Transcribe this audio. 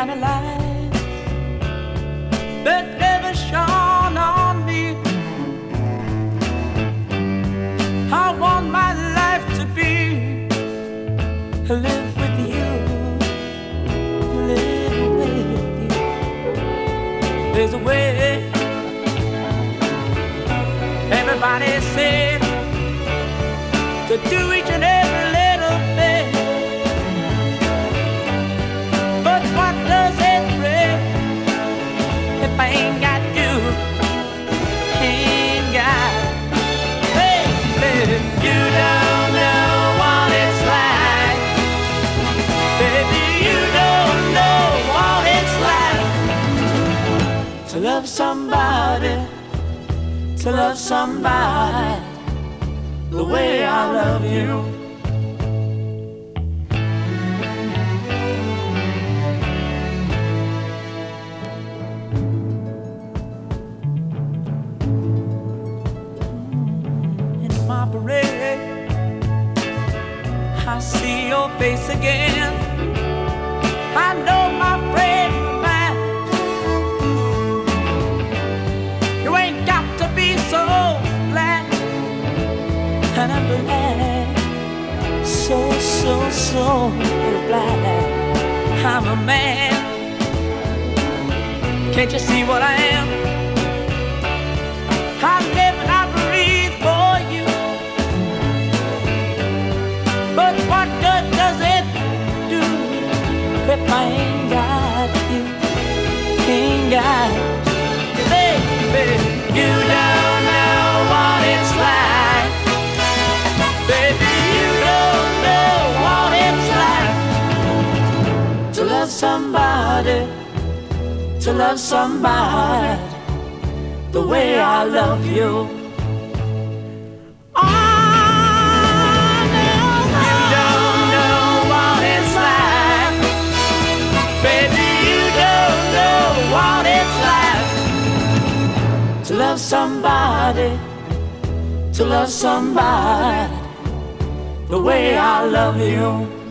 kind of light that never shone on me. I want my life to be live with you, live with you. There's a way. Everybody said to do each and every little thing, but what does it bring if I ain't got you? Ain't got, baby, you don't know what it's like. Baby, you don't know what it's like to love somebody, to love somebody the way I love you. In my parade, I see your face again. I know my friend of mine. You ain't got to be so glad, and I'm glad, so glad I'm a man. Can't you see what I am? I live and I breathe for you. But what good does it do if I ain't got you? Ain't got you, baby. You don't know what it's like. Baby, you don't know what it's like to love somebody, to love somebody the way I love you. Oh, no, you don't know what it's like. Baby, you don't know what it's like to love somebody, to love somebody the way I love you.